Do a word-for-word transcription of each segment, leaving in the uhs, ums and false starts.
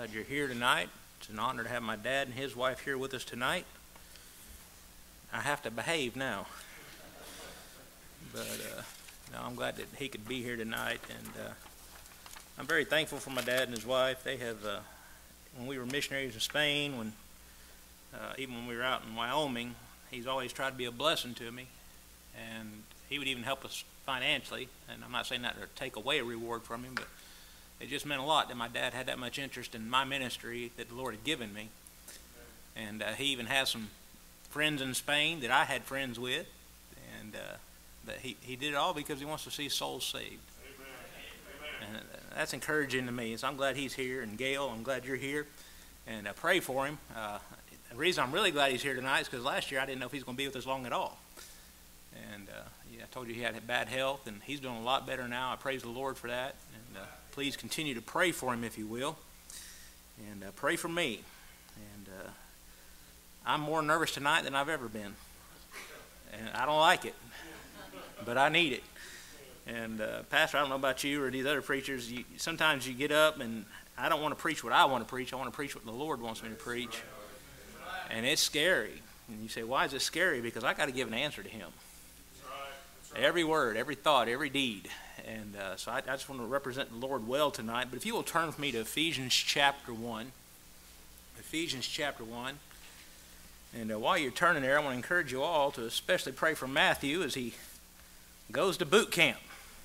glad you're here tonight. It's an honor to have my dad and his wife here with us tonight. I have to behave now. But uh, no, I'm glad that he could be here tonight. And uh, I'm very thankful for my dad and his wife. They have, uh, when we were missionaries in Spain, when uh, even when we were out in Wyoming, he's always tried to be a blessing to me. And he would even help us financially. And I'm not saying that to take away a reward from him, but it just meant a lot that my dad had that much interest in my ministry that the Lord had given me. And uh, he even has some friends in Spain that I had friends with. And uh, but he, he did it all because he wants to see souls saved. Amen. And uh, that's encouraging to me. So I'm glad he's here. And Gail, I'm glad you're here. And uh, pray for him. Uh, the reason I'm really glad he's here tonight is because last year I didn't know if he was going to be with us long at all. And uh, yeah, I told you he had bad health, and he's doing a lot better now. I praise the Lord for that. And uh, please continue to pray for him if you will. And uh, pray for me. And uh, I'm more nervous tonight than I've ever been. And I don't like it, but I need it. And uh, Pastor, I don't know about you or these other preachers, you, sometimes you get up and I don't want to preach what I want to preach. I want to preach what the Lord wants me to preach. And it's scary. And you say, why is it scary? Because I got to give an answer to him. Every word, every thought, every deed. And uh, so I, I just want to represent the Lord well tonight. But if you will turn with me to Ephesians chapter one. Ephesians chapter one. And uh, while you're turning there, I want to encourage you all to especially pray for Matthew as he goes to boot camp.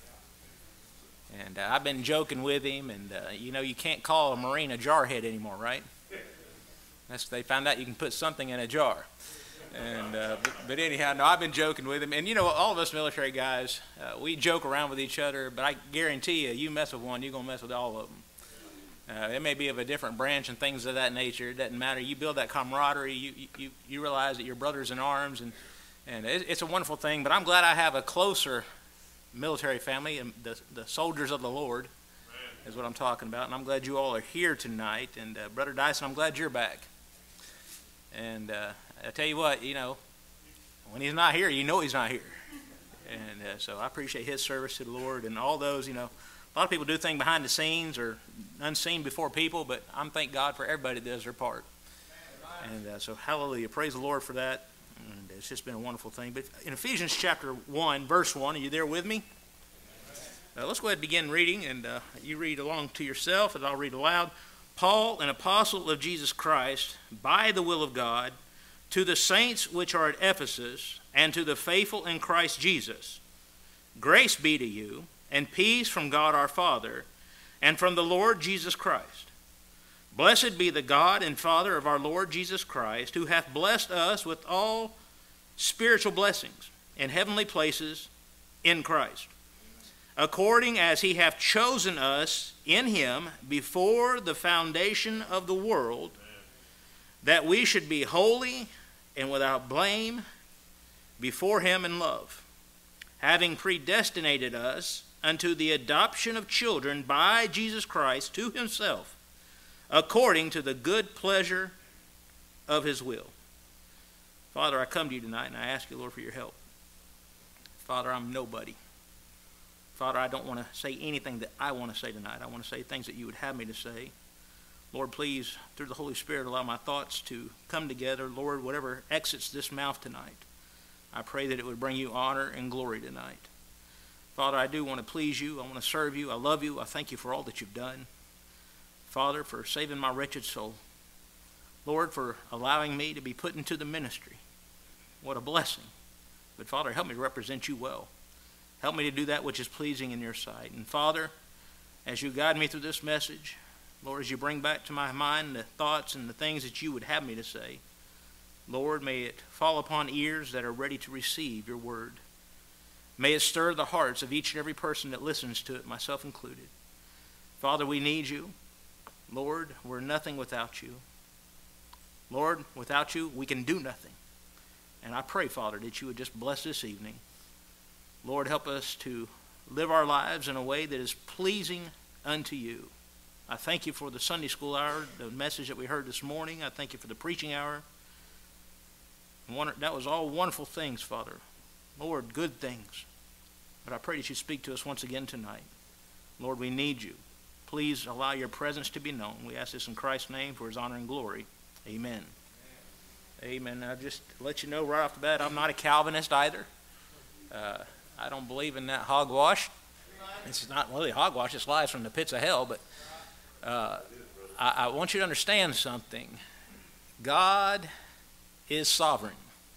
And uh, I've been joking with him. And, uh, you know, you can't call a Marine a jarhead anymore, right? That's, they found out you can put something in a jar. And uh, but, but anyhow, no, I've been joking with him. And, you know, all of us military guys, uh, we joke around with each other, but I guarantee you, you mess with one, you're going to mess with all of them. Uh, it may be of a different branch and things of that nature. It doesn't matter. You build that camaraderie. You you, you realize that you're brothers in arms, and, and it, it's a wonderful thing. But I'm glad I have a closer military family, and the, the soldiers of the Lord is what I'm talking about. And I'm glad you all are here tonight. And, uh, Brother Dyson, I'm glad you're back. And uh, I tell you what, you know, when he's not here, you know he's not here. And uh, so I appreciate his service to the Lord and all those, you know. A lot of people do things behind the scenes or unseen before people, but I'm thank God for everybody that does their part. And uh, so hallelujah, praise the Lord for that. And it's just been a wonderful thing. But in Ephesians chapter one, verse one, are you there with me? Uh, let's go ahead and begin reading, and uh, you read along to yourself, and I'll read aloud. Paul, an apostle of Jesus Christ, by the will of God, to the saints which are at Ephesus, and to the faithful in Christ Jesus, grace be to you, and peace from God our Father, and from the Lord Jesus Christ. Blessed be the God and Father of our Lord Jesus Christ, who hath blessed us with all spiritual blessings in heavenly places in Christ, according as he hath chosen us in him before the foundation of the world, that we should be holy and without blame before him in love, having predestinated us unto the adoption of children by Jesus Christ to himself, according to the good pleasure of his will. Father, I come to you tonight and I ask you, Lord, for your help. Father, I'm nobody. Father, I don't want to say anything that I want to say tonight. I want to say things that you would have me to say. Lord, please, through the Holy Spirit, allow my thoughts to come together. Lord, whatever exits this mouth tonight, I pray that it would bring you honor and glory tonight. Father, I do want to please you. I want to serve you. I love you. I thank you for all that you've done. Father, for saving my wretched soul. Lord, for allowing me to be put into the ministry. What a blessing. But Father, help me to represent you well. Help me to do that which is pleasing in your sight. And Father, as you guide me through this message, Lord, as you bring back to my mind the thoughts and the things that you would have me to say, Lord, may it fall upon ears that are ready to receive your word. May it stir the hearts of each and every person that listens to it, myself included. Father, we need you. Lord, we're nothing without you. Lord, without you, we can do nothing. And I pray, Father, that you would just bless this evening. Lord, help us to live our lives in a way that is pleasing unto you. I thank you for the Sunday school hour, the message that we heard this morning. I thank you for the preaching hour. That was all wonderful things, Father. Lord, good things. But I pray that you speak to us once again tonight. Lord, we need you. please allow your presence to be known. We ask this in Christ's name for his honor and glory. Amen. Amen. I'll just let you know right off the bat, I'm not a Calvinist either. Uh, I don't believe in that hogwash. It's not really hogwash, it's lies from the pits of hell, but uh, I, I want you to understand something. God is sovereign.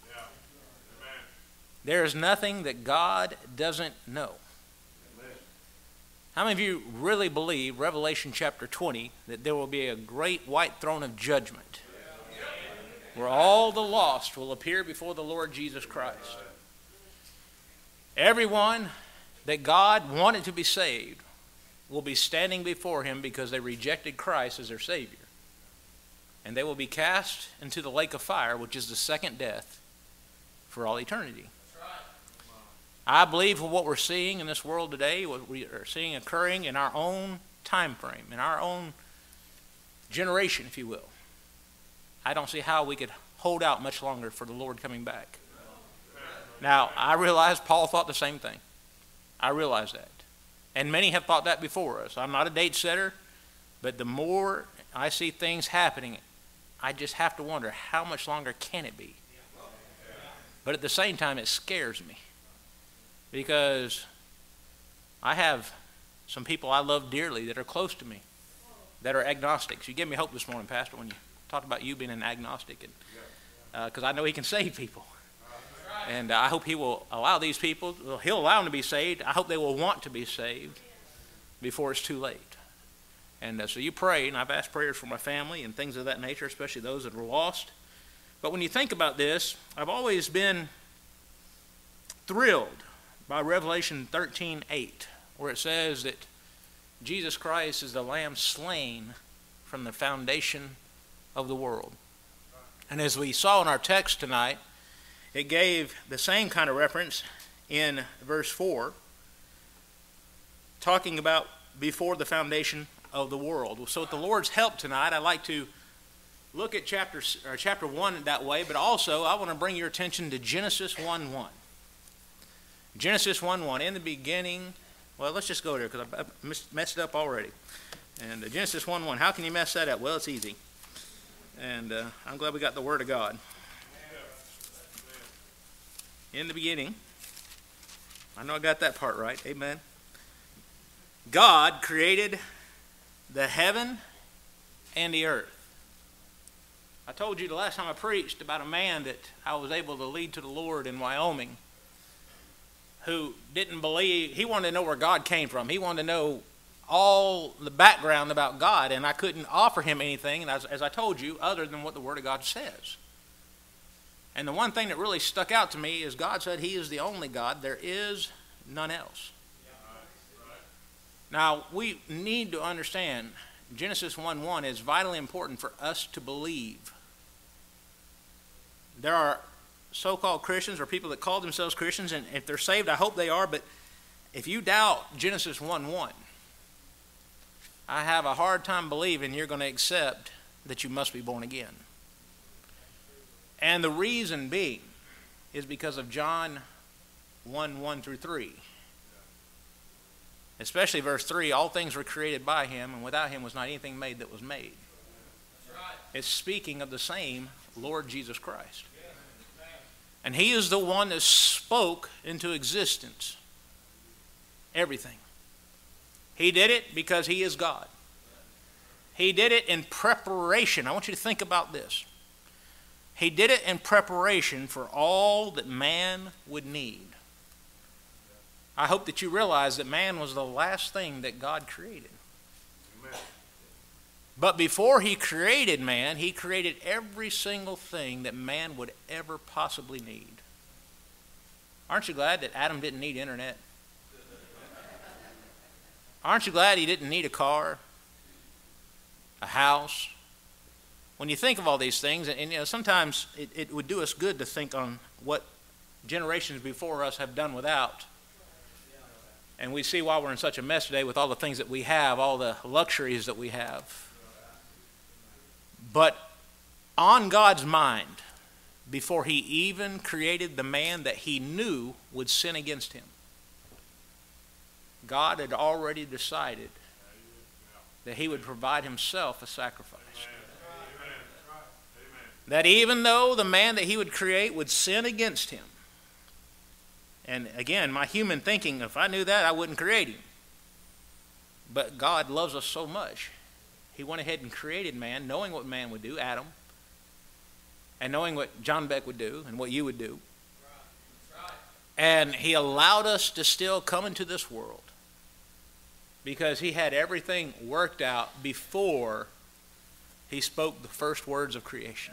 There is nothing that God doesn't know. How many of you really believe, Revelation chapter twenty, that there will be a great white throne of judgment where all the lost will appear before the Lord Jesus Christ? Everyone that God wanted to be saved will be standing before him because they rejected Christ as their Savior. And they will be cast into the lake of fire, which is the second death, for all eternity. I believe what we're seeing in this world today, what we are seeing occurring in our own time frame, in our own generation, if you will. I don't see how we could hold out much longer for the Lord coming back. Now, I realize Paul thought the same thing. I realize that. And many have thought that before us. I'm not a date setter, but the more I see things happening, I just have to wonder, how much longer can it be? But at the same time, it scares me. Because I have some people I love dearly that are close to me, that are agnostics. You gave me hope this morning, Pastor, when you talked about you being an agnostic, and because uh, I know he can save people. And uh, I hope he will allow these people, well, he'll allow them to be saved. I hope they will want to be saved before it's too late. And uh, so you pray, and I've asked prayers for my family and things of that nature, especially those that are lost. But when you think about this, I've always been thrilled by Revelation thirteen eight, where it says that Jesus Christ is the Lamb slain from the foundation of the world. And as we saw in our text tonight, it gave the same kind of reference in verse four, talking about before the foundation of the world. So with the Lord's help tonight, I'd like to look at chapter, or chapter one that way, but also I want to bring your attention to Genesis one one. Genesis one one, in the beginning, well, let's just go there because I messed it up already. And uh, Genesis one one, how can you mess that up? Well, it's easy. And uh, I'm glad we got the Word of God. In the beginning, I know I got that part right, amen. God created the heaven and the earth. I told you the last time I preached about a man that I was able to lead to the Lord in Wyoming, who didn't believe, he wanted to know where God came from. He wanted to know all the background about God, and I couldn't offer him anything, and as, as I told you, other than what the Word of God says. And the one thing that really stuck out to me is God said he is the only God. There is none else. Now, we need to understand Genesis one one is vitally important for us to believe. There are so-called Christians or people that call themselves Christians, and if they're saved, I hope they are, but if you doubt Genesis one one, I have a hard time believing you're going to accept that you must be born again. And the reason being is because of John one one through three. Especially verse three, all things were created by him, and without him was not anything made that was made. It's speaking of the same Lord Jesus Christ. And he is the one that spoke into existence everything. He did it because he is God. He did it in preparation. I want you to think about this. He did it in preparation for all that man would need. I hope that you realize that man was the last thing that God created. Amen. But before he created man, he created every single thing that man would ever possibly need. Aren't you glad that Adam didn't need internet? Aren't you glad he didn't need a car, a house? When you think of all these things, and, and you know, sometimes it, it would do us good to think on what generations before us have done without. And we see why we're in such a mess today with all the things that we have, all the luxuries that we have. But on God's mind, before he even created the man that he knew would sin against him, God had already decided that he would provide himself a sacrifice. That even though the man that he would create would sin against him. And again, my human thinking, if I knew that, I wouldn't create him. But God loves us so much. He went ahead and created man, knowing what man would do, Adam, and knowing what John Beck would do and what you would do. And he allowed us to still come into this world because he had everything worked out before he spoke the first words of creation.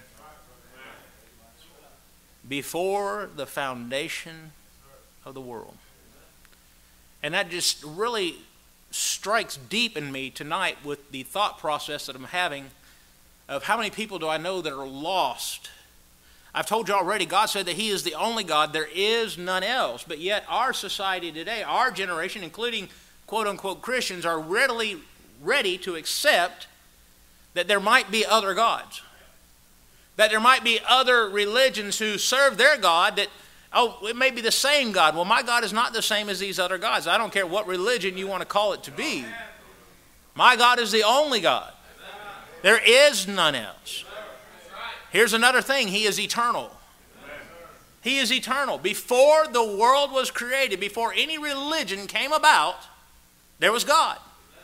Before the foundation of the world. And that just really strikes deep in me tonight with the thought process that I'm having of how many people do I know that are lost. I've told you already, God said that he is the only God. There is none else. But yet our society today, our generation, including quote-unquote Christians, are readily ready to accept that there might be other gods. That there might be other religions who serve their God that, oh, it may be the same God. Well, my God is not the same as these other gods. I don't care what religion you want to call it to be. My God is the only God. There is none else. Here's another thing. He is eternal. He is eternal. Before the world was created, before any religion came about, there was God.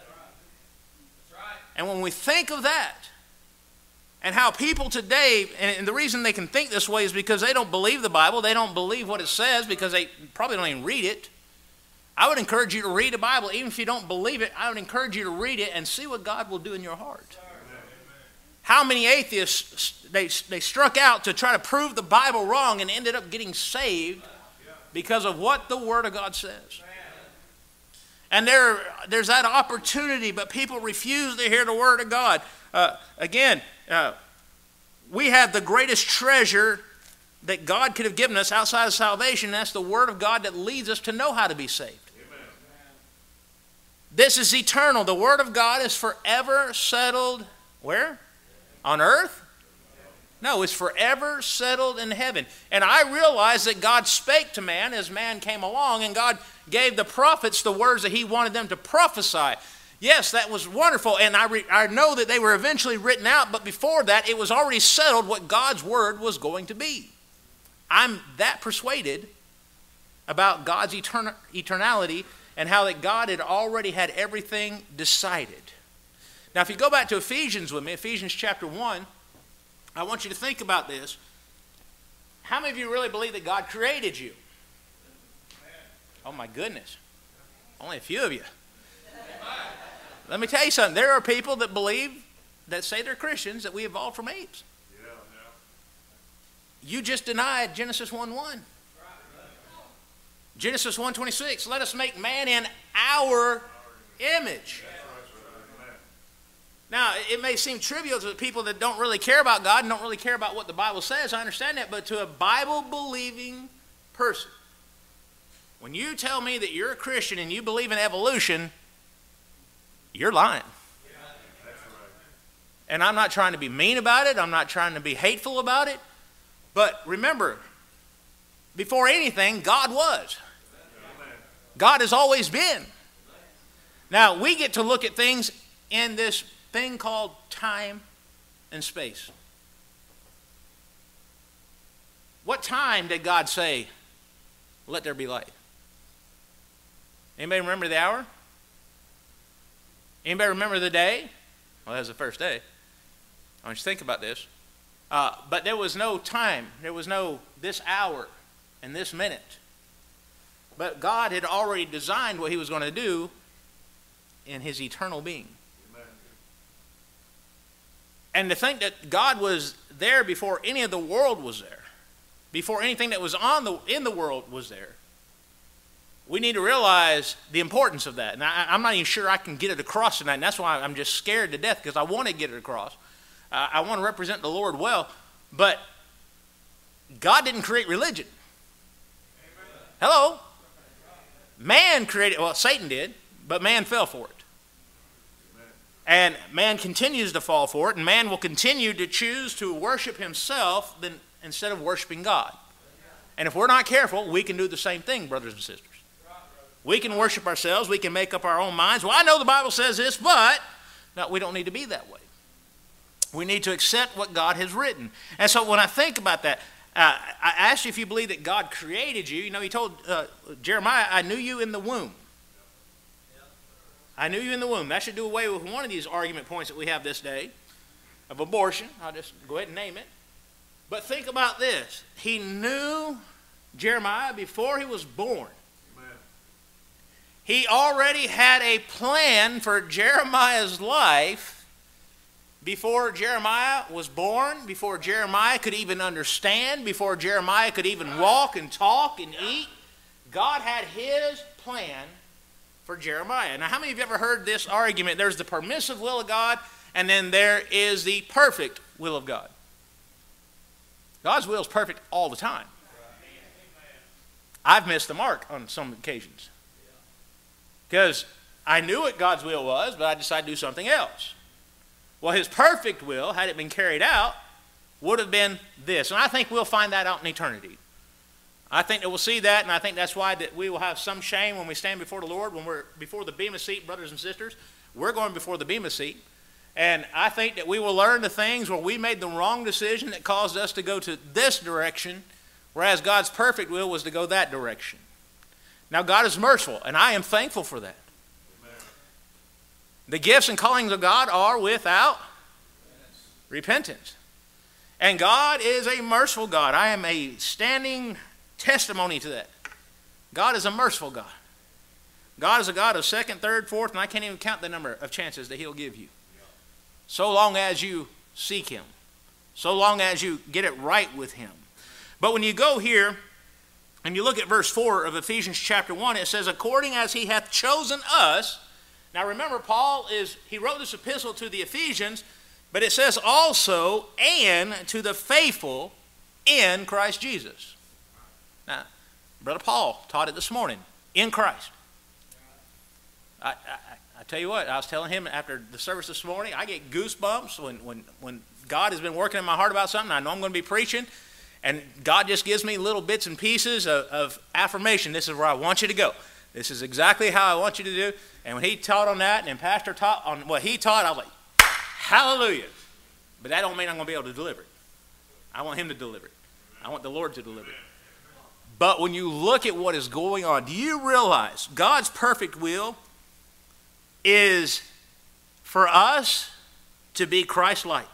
And when we think of that, and how people today, and the reason they can think this way is because they don't believe the Bible, they don't believe what it says because they probably don't even read it. I would encourage you to read the Bible. Even if you don't believe it, I would encourage you to read it and see what God will do in your heart. How many atheists, they, they struck out to try to prove the Bible wrong and ended up getting saved because of what the Word of God says. And there, there's that opportunity, but people refuse to hear the Word of God. Uh, again, uh, we have the greatest treasure that God could have given us outside of salvation. And that's the Word of God that leads us to know how to be saved. Amen. This is eternal. The Word of God is forever settled where? On earth? No, it's forever settled in heaven. And I realize that God spake to man as man came along, and God gave the prophets the words that he wanted them to prophesy. Yes, that was wonderful, and I, re- I know that they were eventually written out, but before that, it was already settled what God's word was going to be. I'm that persuaded about God's etern- eternality and how that God had already had everything decided. Now, if you go back to Ephesians with me, Ephesians chapter one, I want you to think about this. How many of you really believe that God created you? Oh, my goodness. Only a few of you. Let me tell you something. There are people that believe, that say they're Christians, that we evolved from apes. Yeah, yeah. You just denied Genesis one one. Genesis one twenty-six, let us make man in our image. Now, it may seem trivial to people that don't really care about God and don't really care about what the Bible says. I understand that. But to a Bible-believing person, when you tell me that you're a Christian and you believe in evolution, you're lying. And I'm not trying to be mean about it. I'm not trying to be hateful about it. But remember, before anything, God was. God has always been. Now, we get to look at things in this thing called time and space. What time did God say, let there be light? Anybody remember the hour? Anybody remember the day? Well, that was the first day. I want you to think about this. Uh, but there was no time. There was no this hour and this minute. But God had already designed what he was going to do in his eternal being. Amen. And to think that God was there before any of the world was there, before anything that was on the in the world was there, we need to realize the importance of that. And I, I'm not even sure I can get it across tonight, and that's why I'm just scared to death, because I want to get it across. Uh, I want to represent the Lord well, but God didn't create religion. Amen. Hello? Man created, well, Satan did, but man fell for it. Amen. And man continues to fall for it, and man will continue to choose to worship himself than, instead of worshiping God. And if we're not careful, we can do the same thing, brothers and sisters. We can worship ourselves. We can make up our own minds. Well, I know the Bible says this, but No, we don't need to be that way. We need to accept what God has written. And so when I think about that, uh, I asked you if you believe that God created you. You know, he told uh, Jeremiah, I knew you in the womb. I knew you in the womb. That should do away with one of these argument points that we have this day of abortion. I'll just go ahead and name it. But think about this. He knew Jeremiah before he was born. Amen. He already had a plan for Jeremiah's life before Jeremiah was born, before Jeremiah could even understand, before Jeremiah could even walk and talk and eat. God had his plan for Jeremiah. Now, how many of you ever heard this argument? There's the permissive will of God, and then there is the perfect will of God. God's will is perfect all the time. I've missed the mark on some occasions because I knew what God's will was, but I decided to do something else. Well, his perfect will, had it been carried out, would have been this. And I think we'll find that out in eternity. I think that we'll see that, and I think that's why that we will have some shame when we stand before the Lord, when we're before the bema seat, brothers and sisters. We're going before the bema seat. And I think that we will learn the things where we made the wrong decision that caused us to go to this direction, whereas God's perfect will was to go that direction. Now, God is merciful, and I am thankful for that. The gifts and callings of God are without yes. repentance. And God is a merciful God. I am a standing testimony to that. God is a merciful God. God is a God of second, third, fourth, and I can't even count the number of chances that he'll give you. So long as you seek him. So long as you get it right with him. But when you go here and you look at verse four of Ephesians chapter one, it says, according as he hath chosen us. Now remember, Paul is, he wrote this epistle to the Ephesians, but it says also, and to the faithful in Christ Jesus. Now, Brother Paul taught it this morning, in Christ. I, I, I tell you what, I was telling him after the service this morning, I get goosebumps when, when, when God has been working in my heart about something. I know I'm going to be preaching, and God just gives me little bits and pieces of, of affirmation. This is where I want you to go. This is exactly how I want you to do. And when he taught on that, and then Pastor taught on what he taught, I was like, hallelujah. But that don't mean I'm going to be able to deliver it. I want him to deliver it. I want the Lord to deliver it. But when you look at what is going on, do you realize God's perfect will is for us to be Christ-like?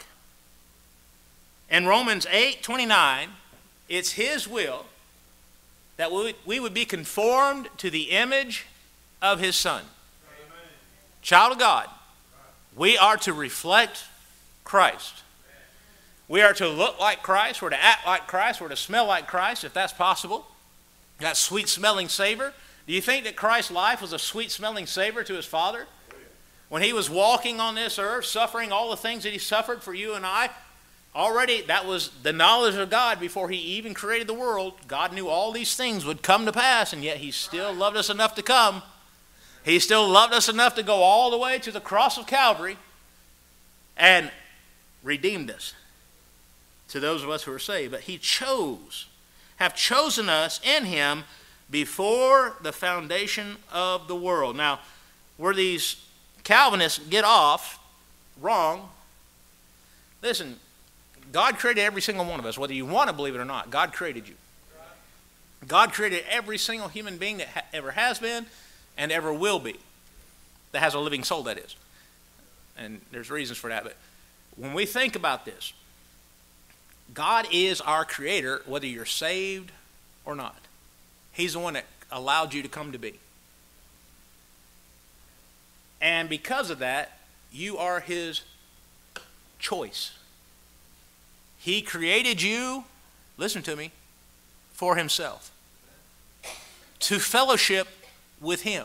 In Romans eight twenty-nine, it's his will that we would be conformed to the image of his Son. Amen. Child of God, we are to reflect Christ. We are to look like Christ. We're to act like Christ. We're to smell like Christ, if that's possible. That sweet-smelling savor. Do you think that Christ's life was a sweet-smelling savor to his Father? When he was walking on this earth, suffering all the things that he suffered for you and I, already, that was the knowledge of God before he even created the world. God knew all these things would come to pass, and yet he still loved us enough to come. He still loved us enough to go all the way to the cross of Calvary and redeemed us to those of us who are saved. But he chose, have chosen us in him before the foundation of the world. Now, where these Calvinists get off wrong, listen, God created every single one of us, whether you want to believe it or not. God created you. God created every single human being that ha- ever has been and ever will be, that has a living soul, that is. And there's reasons for that. But when we think about this, God is our creator, whether you're saved or not. He's the one that allowed you to come to be. And because of that, you are his choice. He created you, listen to me, for himself. To fellowship with him.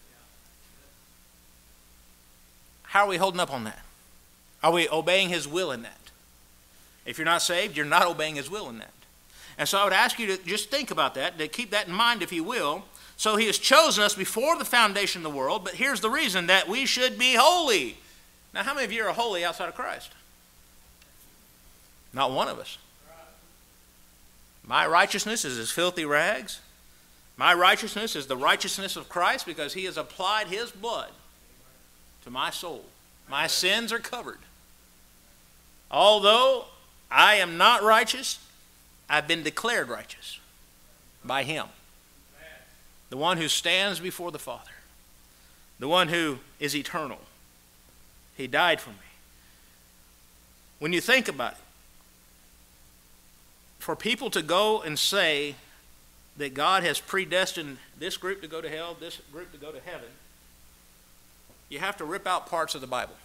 How are we holding up on that? Are we obeying his will in that? If you're not saved, you're not obeying his will in that. And so I would ask you to just think about that, to keep that in mind if you will. So he has chosen us before the foundation of the world, but here's the reason, that we should be holy. Now, how many of you are holy outside of Christ? Not one of us. My righteousness is as filthy rags. My righteousness is the righteousness of Christ because he has applied his blood to my soul. My sins are covered. Although I am not righteous, I've been declared righteous by him. The one who stands before the Father. The one who is eternal. He died for me. When you think about it, for people to go and say that God has predestined this group to go to hell, this group to go to heaven, you have to rip out parts of the Bible.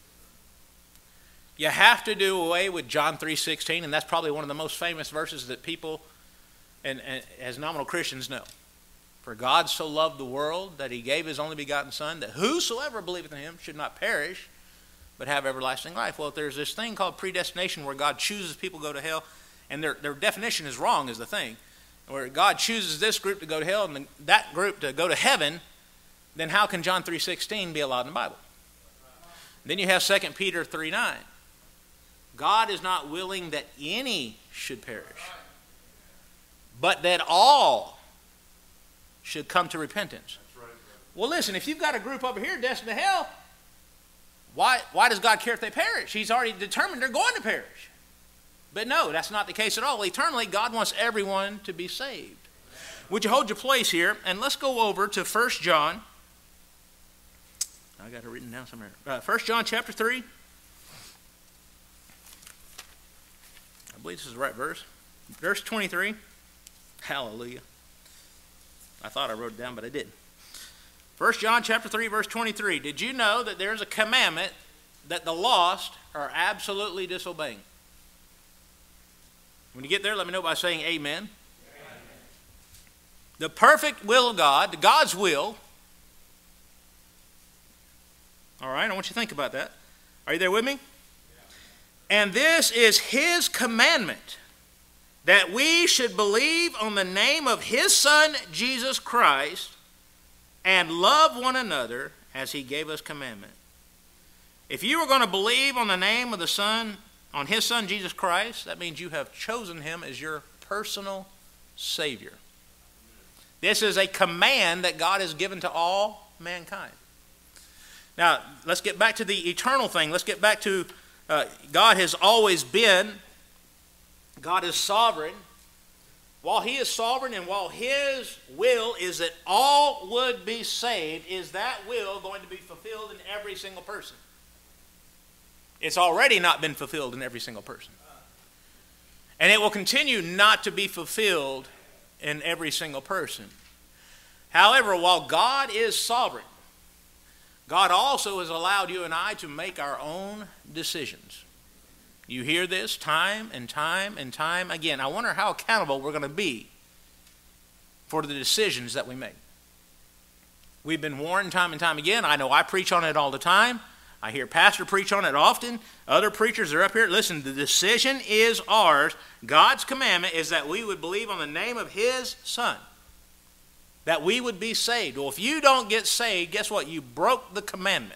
You have to do away with John three sixteen, and that's probably one of the most famous verses that people, and, and as nominal Christians, know. For God so loved the world that he gave his only begotten Son, that whosoever believeth in him should not perish, but have everlasting life. Well, if there's this thing called predestination where God chooses people to go to hell, and their, their definition is wrong is the thing, where God chooses this group to go to hell and that group to go to heaven, then how can John three sixteen be allowed in the Bible? Then you have Second Peter three nine. God is not willing that any should perish, but that all should come to repentance. Well, listen, if you've got a group over here destined to hell, why, why does God care if they perish? He's already determined they're going to perish. But no, that's not the case at all. Eternally, God wants everyone to be saved. Would you hold your place here, and let's go over to First John. I got it written down somewhere. Uh, First John chapter three. I believe this is the right verse. Verse twenty-three. Hallelujah. I thought I wrote it down, but I didn't. First John chapter three, verse twenty-three. Did you know that there's a commandment that the lost are absolutely disobeying? When you get there, let me know by saying amen. Amen. The perfect will of God, God's will. All right, I want you to think about that. Are you there with me? And this is his commandment, that we should believe on the name of his Son, Jesus Christ, and love one another as he gave us commandment. If you are going to believe on the name of the Son, on his Son, Jesus Christ, that means you have chosen him as your personal Savior. This is a command that God has given to all mankind. Now, let's get back to the eternal thing. Let's get back to Uh, God has always been, God is sovereign. While he is sovereign and while his will is that all would be saved, is that will going to be fulfilled in every single person? It's already not been fulfilled in every single person. And it will continue not to be fulfilled in every single person. However, while God is sovereign, God also has allowed you and I to make our own decisions. You hear this time and time and time again. I wonder how accountable we're going to be for the decisions that we make. We've been warned time and time again. I know I preach on it all the time. I hear Pastor preach on it often. Other preachers are up here. Listen, the decision is ours. God's commandment is that we would believe on the name of his Son, that we would be saved. Well, if you don't get saved, guess what? You broke the commandment.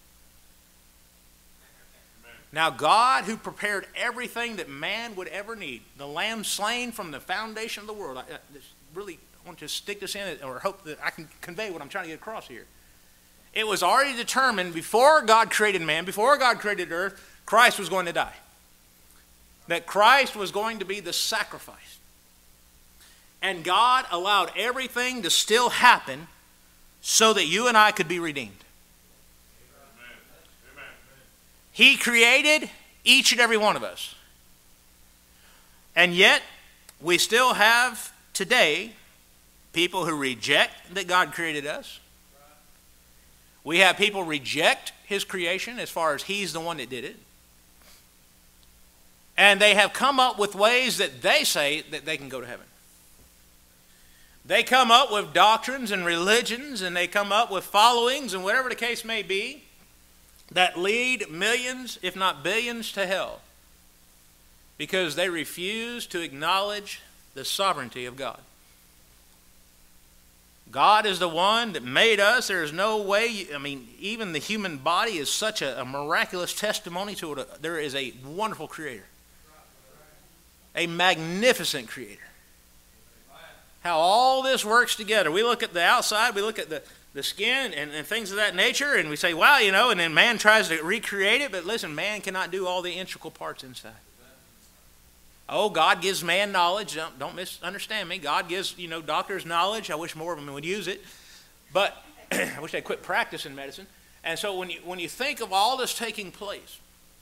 Amen. Now, God, who prepared everything that man would ever need, the lamb slain from the foundation of the world, I, I just really want to stick this in or hope that I can convey what I'm trying to get across here. It was already determined before God created man, before God created earth, Christ was going to die. That Christ was going to be the sacrifice. And God allowed everything to still happen so that you and I could be redeemed. Amen. Amen. He created each and every one of us. And yet, we still have today people who reject that God created us. We have people reject his creation as far as he's the one that did it. And they have come up with ways that they say that they can go to heaven. They come up with doctrines and religions, and they come up with followings and whatever the case may be that lead millions, if not billions, to hell because they refuse to acknowledge the sovereignty of God. God is the one that made us. There is no way, I mean, even the human body is such a, a miraculous testimony to it. There is a wonderful creator, a magnificent creator. How all this works together. We look at the outside, we look at the, the skin and, and things of that nature, and we say, wow, you know, and then man tries to recreate it, but listen, man cannot do all the integral parts inside. Oh, God gives man knowledge. Don't, don't misunderstand me. God gives, you know, doctors knowledge. I wish more of them would use it. But I wish they'd quit practicing medicine. And so when you, when you think of all this taking place,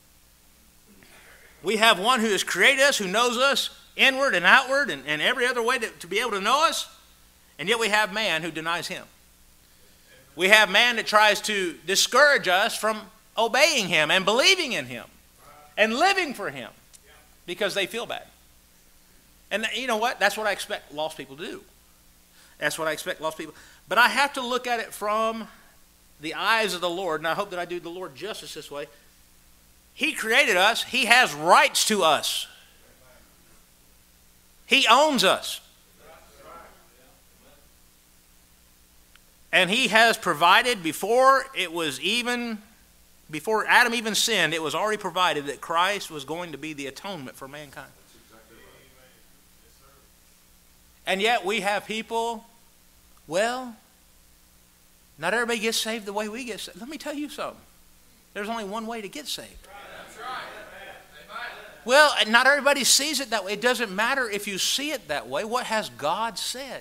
we have one who has created us, who knows us inward and outward and, and every other way to, to be able to know us. And yet we have man who denies him. We have man that tries to discourage us from obeying him and believing in him and living for him because they feel bad. And you know what? That's what I expect lost people to do. That's what I expect lost people. But I have to look at it from the eyes of the Lord, and I hope that I do the Lord justice this way. He created us. He has rights to us. He owns us. And he has provided before it was even, before Adam even sinned, it was already provided that Christ was going to be the atonement for mankind. And yet we have people, well, not everybody gets saved the way we get saved. Let me tell you something. There's only one way to get saved. That's right. Well, not everybody sees it that way. It doesn't matter if you see it that way. What has God said?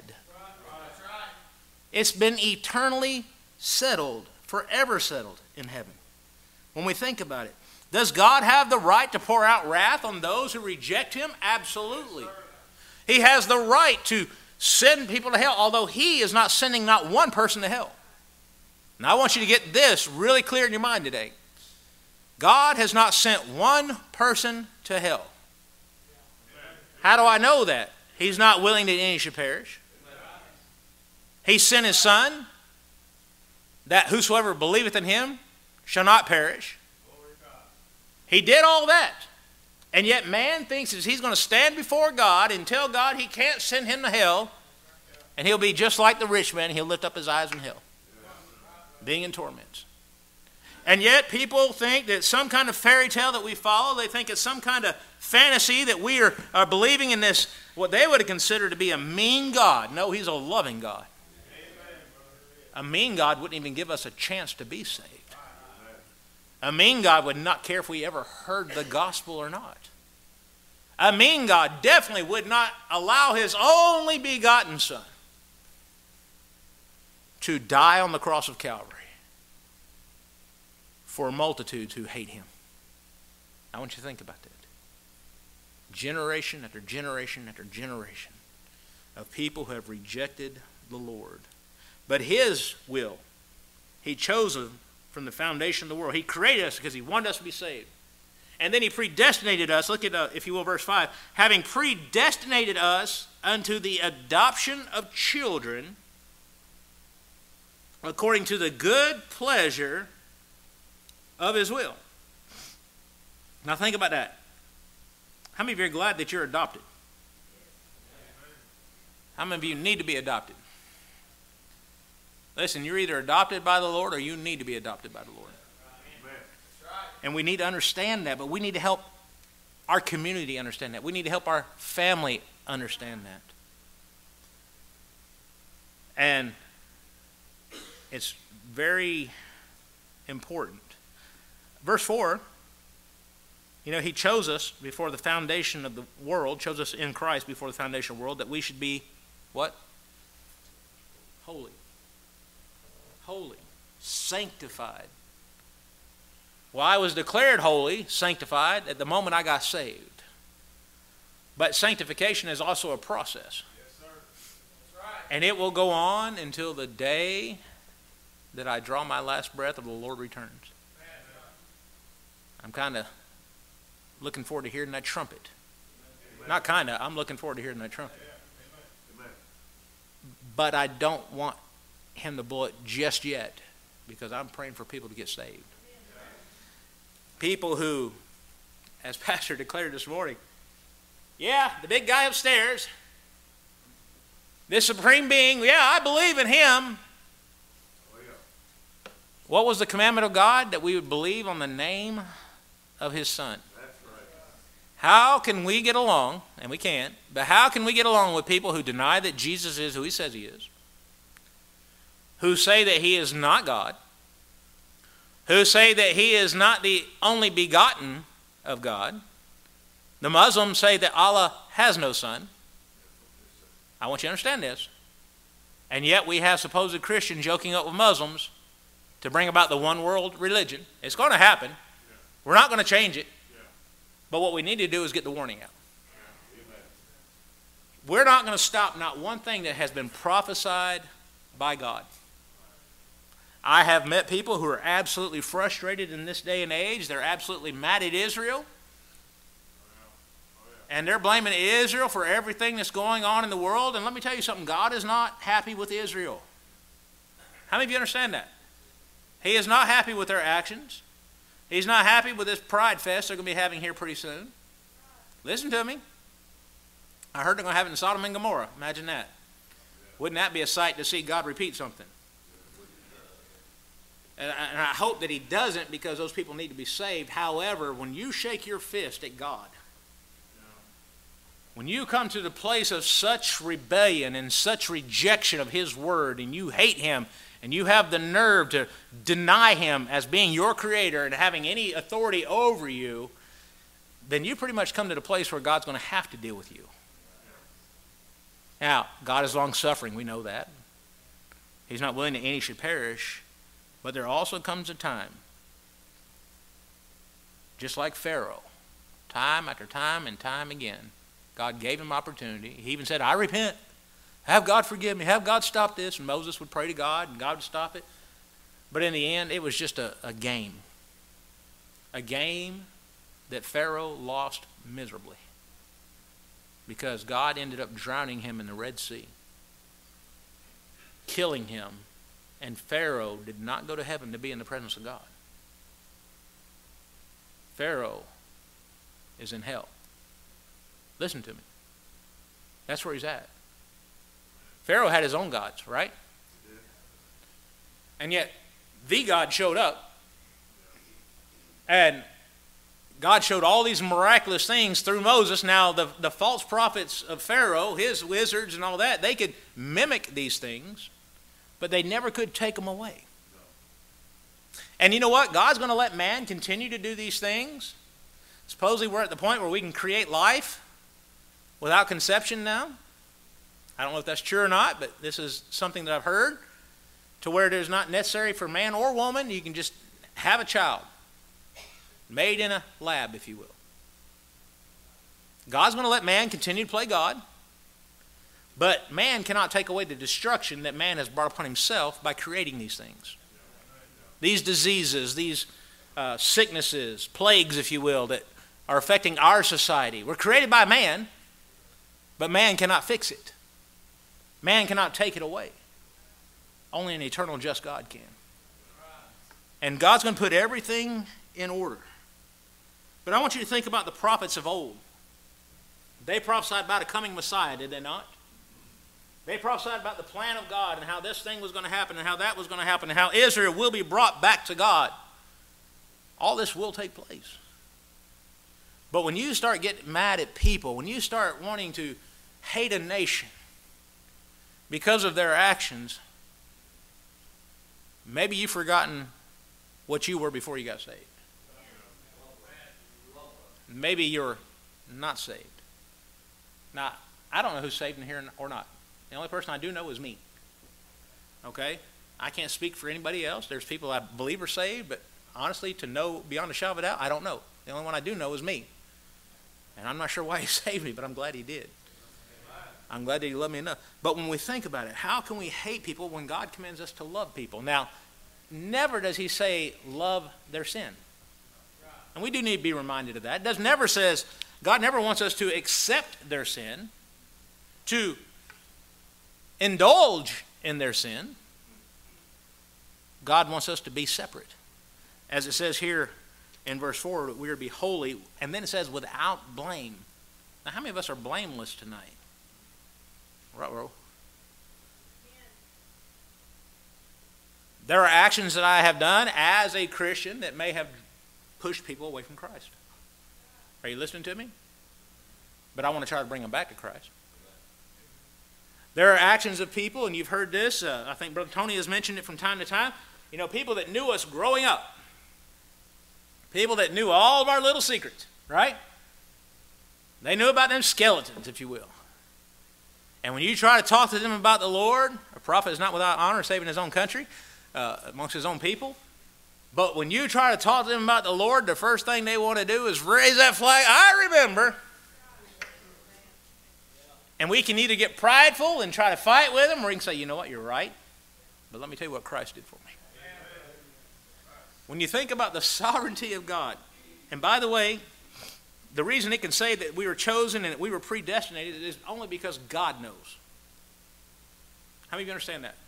It's been eternally settled, forever settled in heaven. When we think about it, does God have the right to pour out wrath on those who reject him? Absolutely. He has the right to send people to hell, although he is not sending not one person to hell. Now I want you to get this really clear in your mind today. God has not sent one person to hell. How do I know that? He's not willing that any should perish. He sent his Son, that whosoever believeth in him shall not perish. He did all that. And yet man thinks that he's going to stand before God and tell God he can't send him to hell. And he'll be just like the rich man. He'll lift up his eyes in hell, being in torments. And yet people think that some kind of fairy tale that we follow, they think it's some kind of fantasy that we are, are believing in this, what they would consider to be a mean God. No, he's a loving God. A mean God wouldn't even give us a chance to be saved. A mean God would not care if we ever heard the gospel or not. A mean God definitely would not allow his only begotten Son to die on the cross of Calvary for multitudes who hate him. I want you to think about that. Generation after generation after generation of people who have rejected the Lord. But his will, he chose them from the foundation of the world. He created us because he wanted us to be saved. And then he predestinated us, look at, uh, if you will, verse five, having predestinated us unto the adoption of children according to the good pleasure of his will. Now think about that. How many of you are glad that you're adopted? How many of you need to be adopted? Listen, you're either adopted by the Lord or you need to be adopted by the Lord. And we need to understand that, but we need to help our community understand that. We need to help our family understand that. And it's very important. Verse four, you know, he chose us before the foundation of the world, chose us in Christ before the foundation of the world, that we should be what? Holy. Holy. Sanctified. Well, I was declared holy, sanctified, at the moment I got saved. But sanctification is also a process. Yes, sir. That's right. And it will go on until the day that I draw my last breath or the Lord returns. I'm kind of looking forward to hearing that trumpet. Amen. Not kind of, I'm looking forward to hearing that trumpet. Amen. But I don't want him to blow it just yet because I'm praying for people to get saved. People who, as Pastor declared this morning, yeah, the big guy upstairs, this supreme being, yeah, I believe in him. Oh, yeah. What was the commandment of God? That we would believe on the name of his Son. That's right. How can we get along, and we can't, but how can we get along with people who deny that Jesus is who he says he is? who say that he is not God, who say that he is not the only begotten of God. The Muslims say that Allah has no son. I want you to understand this. And yet we have supposed Christians joking up with Muslims to bring about the one world religion. It's going to happen. We're not going to change it. But what we need to do is get the warning out. We're not going to stop not one thing that has been prophesied by God. I have met people who are absolutely frustrated in this day and age. They're absolutely mad at Israel. And they're blaming Israel for everything that's going on in the world. And let me tell you something. God is not happy with Israel. How many of you understand that? He is not happy with their actions. He's not happy with this pride fest they're going to be having here pretty soon. Listen to me. I heard they're going to have it in Sodom and Gomorrah. Imagine that. Wouldn't that be a sight to see God repeat something? And I, and I hope that he doesn't, because those people need to be saved. However, when you shake your fist at God, when you come to the place of such rebellion and such rejection of his word, and you hate him, and you have the nerve to deny him as being your creator and having any authority over you, then you pretty much come to the place where God's going to have to deal with you. Now, God is long-suffering, we know that. He's not willing that any should perish, but there also comes a time, just like Pharaoh, time after time and time again, God gave him opportunity. He even said, I repent. Have God forgive me. Have God stop this. And Moses would pray to God, and God would stop it. But in the end, it was just a, a game. A game that Pharaoh lost miserably, because God ended up drowning him in the Red Sea, killing him, and Pharaoh did not go to heaven to be in the presence of God. Pharaoh is in hell. Listen to me. That's where he's at. Pharaoh had his own gods, right? And yet, the God showed up, and God showed all these miraculous things through Moses. Now, the, the false prophets of Pharaoh, his wizards and all that, they could mimic these things, but they never could take them away. And you know what? God's going to let man continue to do these things. Supposedly we're at the point where we can create life without conception now. I don't know if that's true or not, but this is something that I've heard, to where it is not necessary for man or woman. You can just have a child made in a lab, if you will. God's going to let man continue to play God, but man cannot take away the destruction that man has brought upon himself by creating these things. These diseases, these uh, sicknesses, plagues, if you will, that are affecting our society. We're created by man, but man cannot fix it. Man cannot take it away. Only an eternal just God can. And God's going to put everything in order. But I want you to think about the prophets of old. They prophesied about a coming Messiah, did they not? They prophesied about the plan of God and how this thing was going to happen and how that was going to happen and how Israel will be brought back to God. All this will take place. But when you start getting mad at people, when you start wanting to hate a nation because of their actions, maybe you've forgotten what you were before you got saved. Maybe you're not saved. Now, I don't know who's saved in here or not. The only person I do know is me. Okay? I can't speak for anybody else. There's people I believe are saved, but honestly, to know beyond a shadow of a doubt, I don't know. The only one I do know is me. And I'm not sure why he saved me, but I'm glad he did. I'm glad that he loved me enough. But when we think about it, how can we hate people when God commands us to love people? Now, never does he say love their sin. And we do need to be reminded of that. It does never says, God never wants us to accept their sin, to indulge in their sin. God wants us to be separate. As it says here in verse four, we are to be holy. And then it says without blame. Now, how many of us are blameless tonight? Right, bro. There are actions that I have done as a Christian that may have pushed people away from Christ. Are you listening to me? But I want to try to bring them back to Christ. There are actions of people, and you've heard this. Uh, I think Brother Tony has mentioned it from time to time. You know, people that knew us growing up. People that knew all of our little secrets, right? They knew about them skeletons, if you will. And when you try to talk to them about the Lord, a prophet is not without honor, saving his own country, uh, amongst his own people. But when you try to talk to them about the Lord, the first thing they want to do is raise that flag. I remember. And we can either get prideful and try to fight with them, or we can say, you know what, you're right. But let me tell you what Christ did for me. When you think about the sovereignty of God, and by the way, the reason it can say that we were chosen and that we were predestinated is only because God knows. How many of you understand that?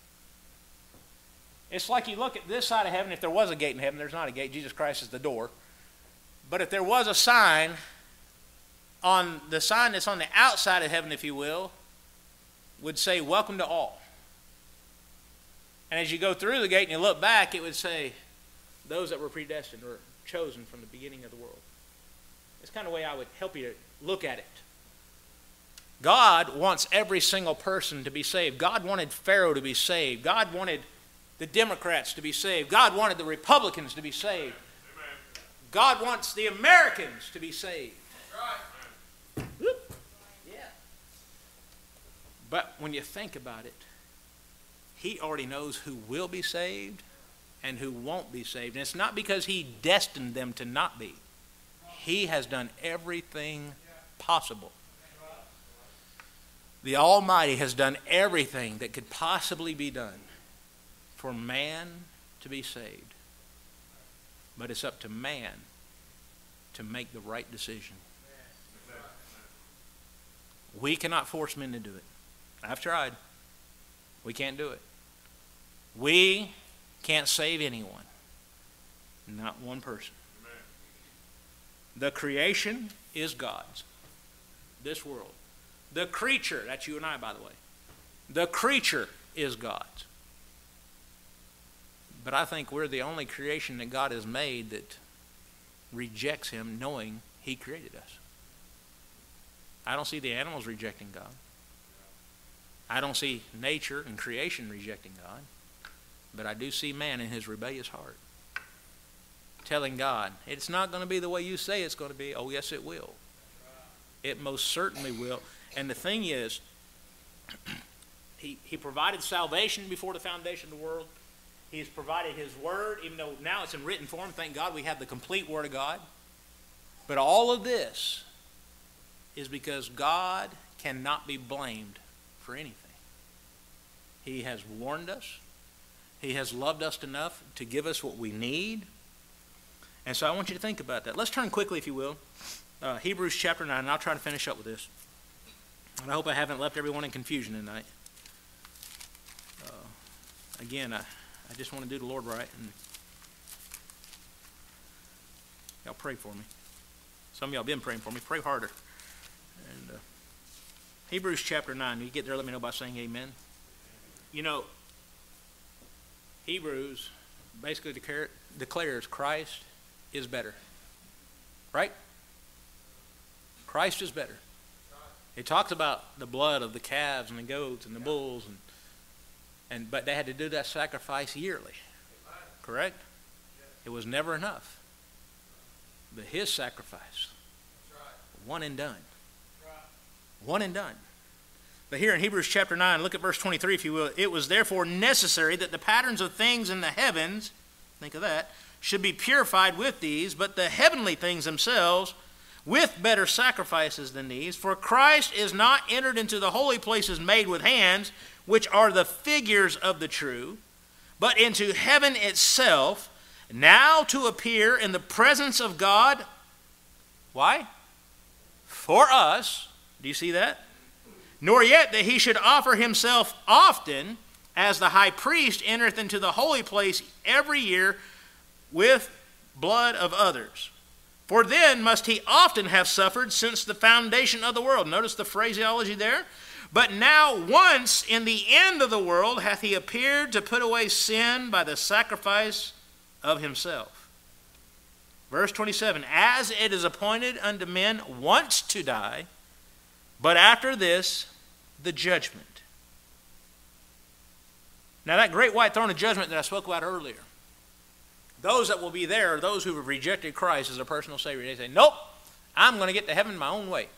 It's like you look at this side of heaven. If there was a gate in heaven, there's not a gate. Jesus Christ is the door. But if there was a sign, on the sign that's on the outside of heaven, if you will, would say, welcome to all. And as you go through the gate and you look back, it would say, those that were predestined or chosen from the beginning of the world. It's kind of the way I would help you to look at it. God wants every single person to be saved. God wanted Pharaoh to be saved. God wanted the Democrats to be saved. God wanted the Republicans to be saved. Amen. God wants the Americans to be saved. Right. Whoop. Yeah. But when you think about it, he already knows who will be saved and who won't be saved. And it's not because he destined them to not be. He has done everything possible. The Almighty has done everything that could possibly be done for man to be saved. But it's up to man to make the right decision. We cannot force men to do it. I've tried. We can't do it. We can't save anyone. Not one person. The creation is God's. This world. The creature, that's you and I, by the way. The creature is God's. But I think we're the only creation that God has made that rejects him knowing he created us. I don't see the animals rejecting God. I don't see nature and creation rejecting God. But I do see man in his rebellious heart telling God, it's not going to be the way you say it's going to be. Oh, yes, it will. It most certainly will. And the thing is, he, he provided salvation before the foundation of the world. He's provided his word, even though now it's in written form. Thank God we have the complete word of God. But all of this is because God cannot be blamed for anything. He has warned us. He has loved us enough to give us what we need. And so I want you to think about that. Let's turn quickly, if you will. Uh, Hebrews chapter nine, and I'll try to finish up with this. And I hope I haven't left everyone in confusion tonight. Uh, again, I, I just want to do the Lord right. And y'all pray for me. Some of y'all have been praying for me. Pray harder. And uh, Hebrews chapter nine. When you get there, let me know by saying amen. You know, Hebrews basically declare, declares Christ is better. Right? Christ is better. It talks about the blood of the calves and the goats and the bulls, and and but they had to do that sacrifice yearly. Correct? It was never enough. But his sacrifice, one and done. One and done. But here in Hebrews chapter nine, look at verse twenty-three, if you will. It was therefore necessary that the patterns of things in the heavens, think of that, should be purified with these, but the heavenly things themselves with better sacrifices than these. For Christ is not entered into the holy places made with hands, which are the figures of the true, but into heaven itself, now to appear in the presence of God. Why? For us. Do you see that? Nor yet that he should offer himself often, as the high priest entereth into the holy place every year with blood of others. For then must he often have suffered since the foundation of the world. Notice the phraseology there. But now once in the end of the world hath he appeared to put away sin by the sacrifice of himself. Verse twenty-seven, as it is appointed unto men once to die, but after this, the judgment. Now that great white throne of judgment that I spoke about earlier, those that will be there are those who have rejected Christ as their personal Savior. They say, nope, I'm going to get to heaven my own way.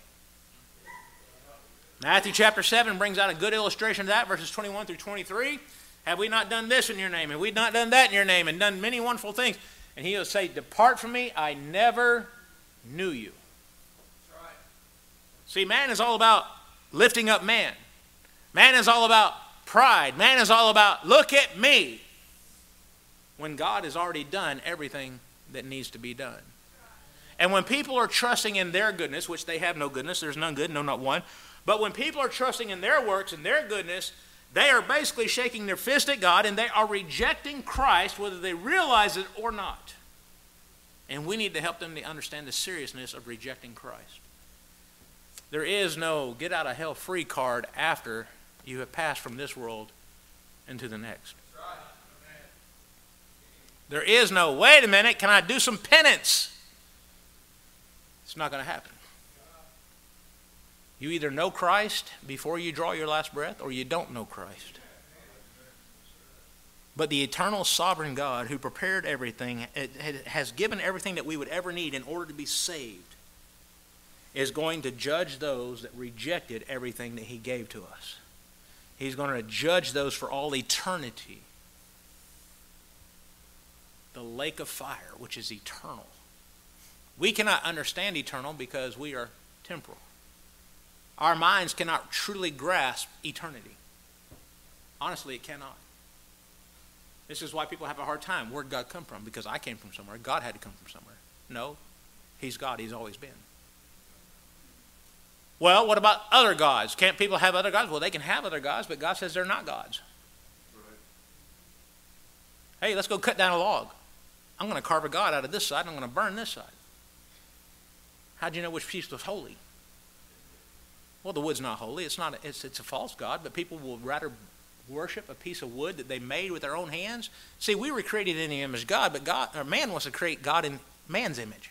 Matthew chapter seven brings out a good illustration of that, verses twenty-one through twenty-three. Have we not done this in your name? Have we not done that in your name? And done many wonderful things? And he will say, depart from me, I never knew you. That's right. See, man is all about lifting up man. Man is all about pride. Man is all about, look at me. When God has already done everything that needs to be done. And when people are trusting in their goodness, which they have no goodness, there's none good, no, not one. But when people are trusting in their works and their goodness, they are basically shaking their fist at God and they are rejecting Christ whether they realize it or not. And we need to help them to understand the seriousness of rejecting Christ. There is no get out of hell free card after you have passed from this world into the next. There is no, wait a minute, can I do some penance? It's not going to happen. You either know Christ before you draw your last breath or you don't know Christ. But the eternal sovereign God who prepared everything, has given everything that we would ever need in order to be saved, is going to judge those that rejected everything that he gave to us. He's going to judge those for all eternity. The lake of fire, which is eternal. We cannot understand eternal because we are temporal. Our minds cannot truly grasp eternity. Honestly, it cannot. This is why people have a hard time. Where'd God come from? Because I came from somewhere. God had to come from somewhere. No, he's God. He's always been. Well, what about other gods? Can't people have other gods? Well, they can have other gods, but God says they're not gods. Right. Hey, let's go cut down a log. I'm going to carve a god out of this side, and I'm going to burn this side. How'd you know which piece was holy? Well, the wood's not holy. It's not. A, it's, it's a false god, but people will rather worship a piece of wood that they made with their own hands. See, we were created in the image of God, but God, or man wants to create God in man's image.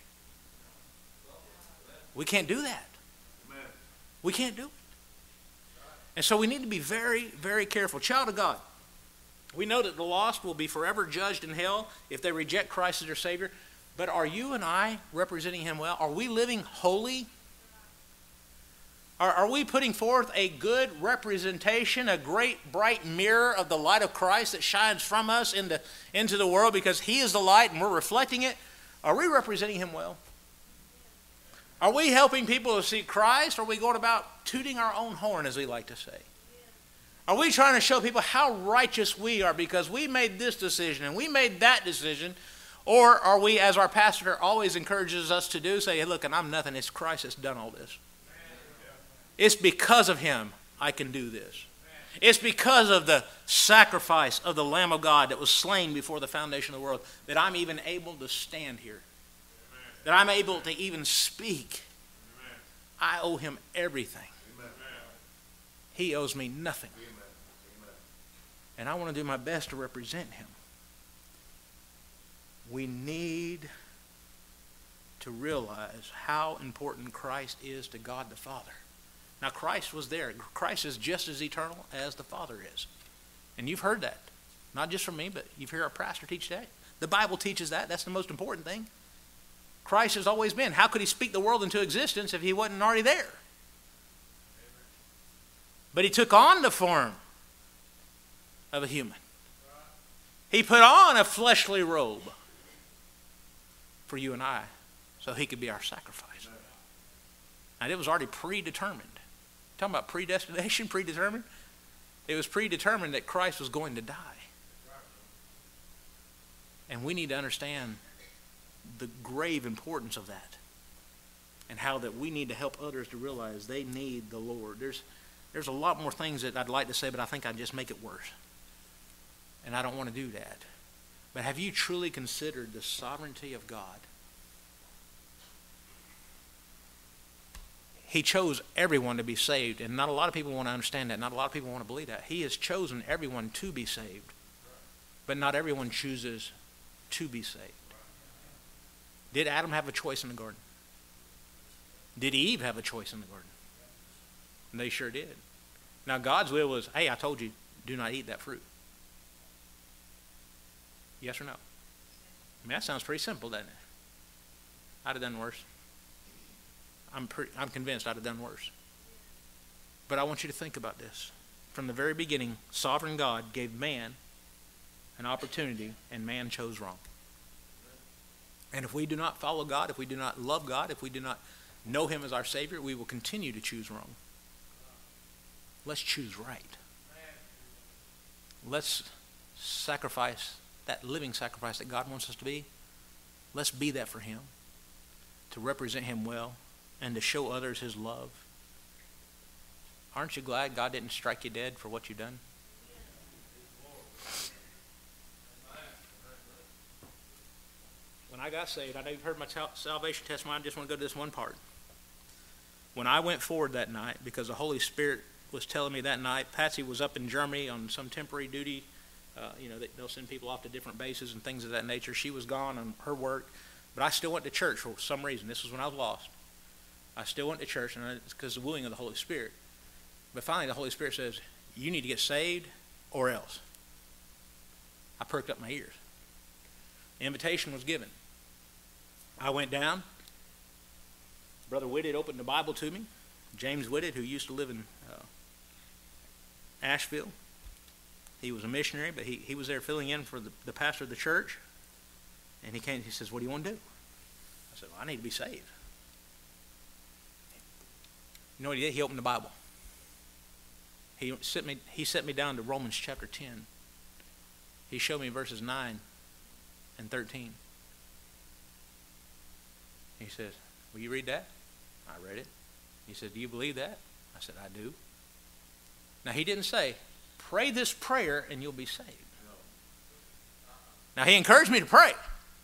We can't do that. We can't do it. And so we need to be very, very careful. Child of God, we know that the lost will be forever judged in hell if they reject Christ as their Savior. But are you and I representing him well? Are we living holy? Are, are we putting forth a good representation, a great bright mirror of the light of Christ that shines from us into, into the world because he is the light and we're reflecting it? Are we representing him well? Are we helping people to see Christ, or are we going about tooting our own horn, as we like to say? Are we trying to show people how righteous we are because we made this decision and we made that decision? Or are we, as our pastor always encourages us to do, say, hey, look, and I'm nothing. It's Christ that's done all this. It's because of him I can do this. It's because of the sacrifice of the Lamb of God that was slain before the foundation of the world that I'm even able to stand here. That I'm able to even speak. Amen. I owe him everything. Amen. He owes me nothing. Amen. And I want to do my best to represent him. We need to realize how important Christ is to God the Father. Now, Christ was there. Christ is just as eternal as the Father is. And you've heard that. Not just from me, but you've heard our pastor teach that. The Bible teaches that. That's the most important thing. Christ has always been. How could he speak the world into existence if he wasn't already there? But he took on the form of a human. He put on a fleshly robe for you and I so he could be our sacrifice. And it was already predetermined. Talking about predestination, predetermined. It was predetermined that Christ was going to die. And we need to understand the grave importance of that, and how that we need to help others to realize they need the Lord. There's, there's a lot more things that I'd like to say, but I think I'd just make it worse. And I don't want to do that. But have you truly considered the sovereignty of God? He chose everyone to be saved, and not a lot of people want to understand that. Not a lot of people want to believe that. He has chosen everyone to be saved, but not everyone chooses to be saved. Did Adam have a choice in the garden? Did Eve have a choice in the garden? And they sure did. Now God's will was, hey, I told you, do not eat that fruit. Yes or no? I mean, that sounds pretty simple, doesn't it? I'd have done worse. I'm, pre- I'm convinced I'd have done worse. But I want you to think about this. From the very beginning, sovereign God gave man an opportunity, and man chose wrong. And if we do not follow God, if we do not love God, if we do not know Him as our Savior, we will continue to choose wrong. Let's choose right. Let's sacrifice that living sacrifice that God wants us to be. Let's be that for Him, to represent Him well, and to show others His love. Aren't you glad God didn't strike you dead for what you've done? When I got saved, I know you've heard my salvation testimony. I just want to go to this one part. When I went forward that night, because the Holy Spirit was telling me that night, Patsy was up in Germany on some temporary duty. Uh, you know, they, they'll send people off to different bases and things of that nature. She was gone on her work, but I still went to church for some reason. This was when I was lost. I still went to church, and it's because of the willing of the Holy Spirit. But finally, the Holy Spirit says, you need to get saved or else. I perked up my ears. The invitation was given. I went down. Brother Whitted opened the Bible to me. James Whitted, who used to live in uh, Asheville. He was a missionary, but he, he was there filling in for the, the pastor of the church. And he came, he says, what do you want to do? I said, well, I need to be saved. You know what he did? He opened the Bible. He set me, he set me down to Romans chapter ten. He showed me verses nine and thirteen. He says, will you read that? I read it. He said, do you believe that? I said, I do. Now, he didn't say, pray this prayer and you'll be saved. Now, he encouraged me to pray.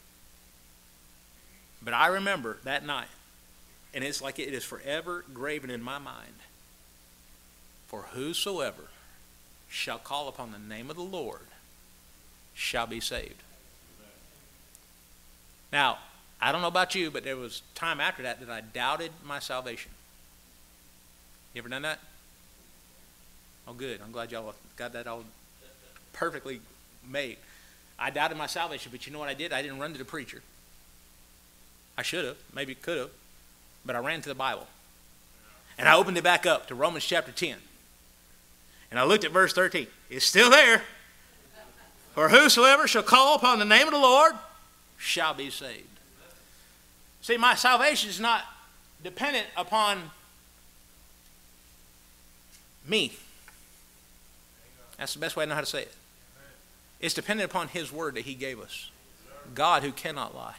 But I remember that night, and it's like it is forever graven in my mind. For whosoever shall call upon the name of the Lord shall be saved. Now, I don't know about you, but there was time after that that I doubted my salvation. You ever done that? Oh, good. I'm glad y'all got that all perfectly made. I doubted my salvation, but you know what I did? I didn't run to the preacher. I should have, maybe could have, but I ran to the Bible. And I opened it back up to Romans chapter ten. And I looked at verse thirteen. It's still there. For whosoever shall call upon the name of the Lord shall be saved. See, my salvation is not dependent upon me. That's the best way I know how to say it. It's dependent upon His word that He gave us. God who cannot lie.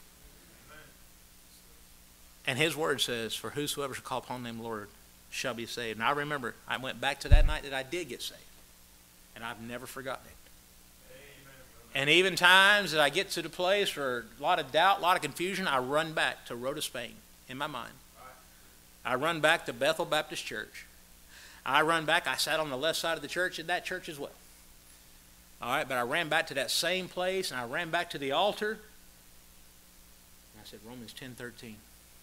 And His word says, for whosoever shall call upon the name of the Lord shall be saved. And I remember, I went back to that night that I did get saved. And I've never forgotten it. And even times that I get to the place where a lot of doubt, a lot of confusion, I run back to Rhoda, Spain in my mind. I run back to Bethel Baptist Church. I run back, I sat on the left side of the church at that church as well. All right, but I ran back to that same place, and I ran back to the altar. And I said, Romans ten thirteen.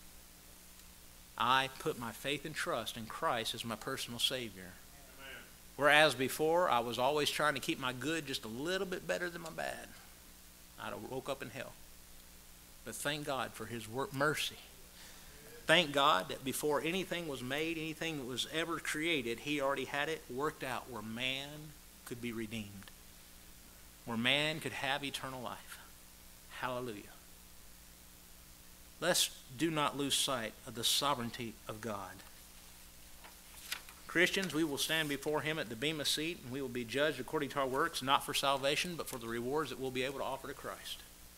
I put my faith and trust in Christ as my personal Savior. Amen. Whereas before, I was always trying to keep my good just a little bit better than my bad. I'd have woke up in hell. But thank God for His mercy. Thank God that before anything was made, anything that was ever created, He already had it worked out where man could be redeemed. Where man could have eternal life. Hallelujah. Let's do not lose sight of the sovereignty of God. Christians, we will stand before Him at the Bema seat, and we will be judged according to our works, not for salvation, but for the rewards that we'll be able to offer to Christ.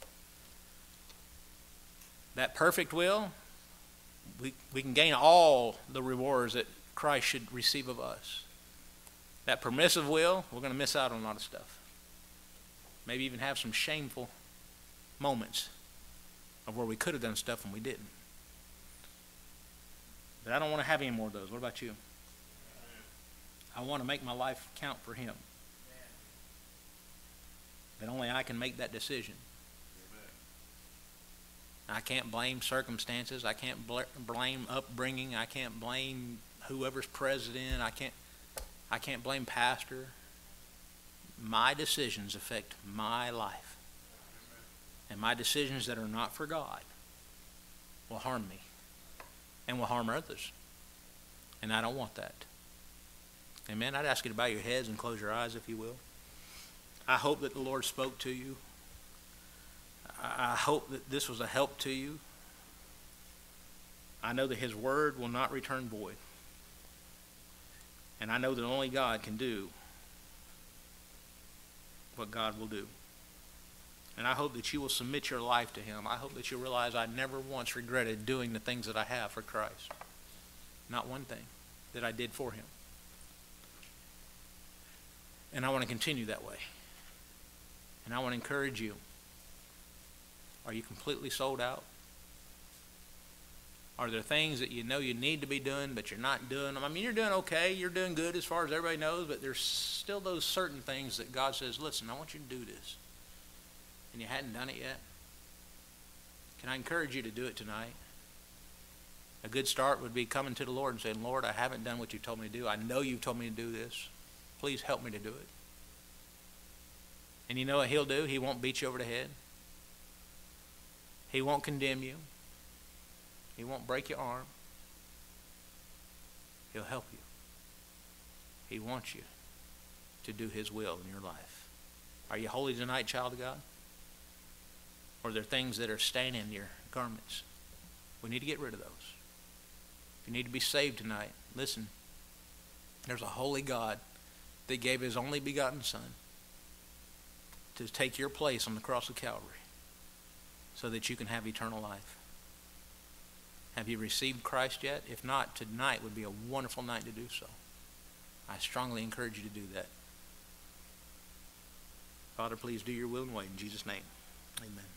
That perfect will, we, we can gain all the rewards that Christ should receive of us. That permissive will, we're going to miss out on a lot of stuff. Maybe even have some shameful moments of where we could have done stuff and we didn't. But I don't want to have any more of those. What about you? I want to make my life count for Him. But only I can make that decision. I can't blame circumstances. I can't bl- blame upbringing. I can't blame whoever's president. I can't, I can't blame pastor. My decisions affect my life. And my decisions that are not for God will harm me and will harm others. And I don't want that. Amen. I'd ask you to bow your heads and close your eyes, if you will. I hope that the Lord spoke to you. I hope that this was a help to you. I know that his word will not return void. And I know that only God can do what God will do. And I hope that you will submit your life to him. I hope that you realize I never once regretted doing the things that I have for Christ. Not one thing that I did for him. And I want to continue that way. And I want to encourage you. Are you completely sold out? Are there things that you know you need to be doing, but you're not doing them? I mean, you're doing okay. You're doing good as far as everybody knows, but there's still those certain things that God says, listen, I want you to do this. And you hadn't done it yet. Can I encourage you to do it tonight? A good start would be coming to the Lord and saying, Lord, I haven't done what you told me to do. I know you've told me to do this. Please help me to do it. And you know what he'll do? He won't beat you over the head. He won't condemn you. He won't break your arm. He'll help you. He wants you to do his will in your life. Are you holy tonight, child of God? Or are there things that are staining your garments? We need to get rid of those. If you need to be saved tonight, listen. There's a holy God that gave his only begotten Son to take your place on the cross of Calvary so that you can have eternal life. Have you received Christ yet? If not, tonight would be a wonderful night to do so. I strongly encourage you to do that. Father, please do your will and way in Jesus' name. Amen.